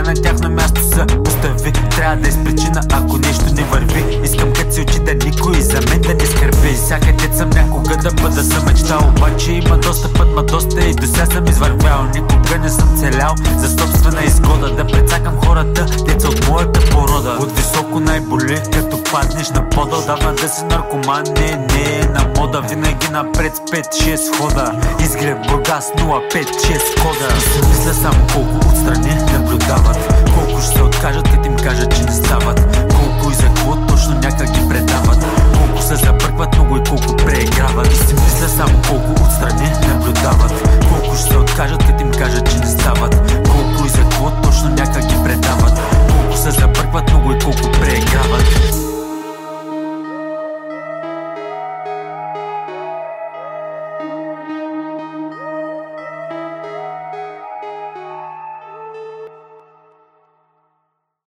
на тяхно място се постави. Трябва да изпричина, ако нещо не върви. Искам като си очи да никой за мен да не скърби. Всяка дет съм някога да бъда съм мечтал, обаче има доста път, ма доста и до сега съм извървял. Никога не съм целял за собствена изгода, да прецакам хората, деца от моята порода. От високо най-боли, като паднеш на пода. Отдавна да си наркоман, не е на мода. Винаги напред с 5-6 хода. Изгреб Бургас 056 кода. И си мисля само колко отстрани наблюдават, колко ще се откажат, като им кажат, че не стават, колко и за какво точно някак ги предават, колко се забъркват много и колко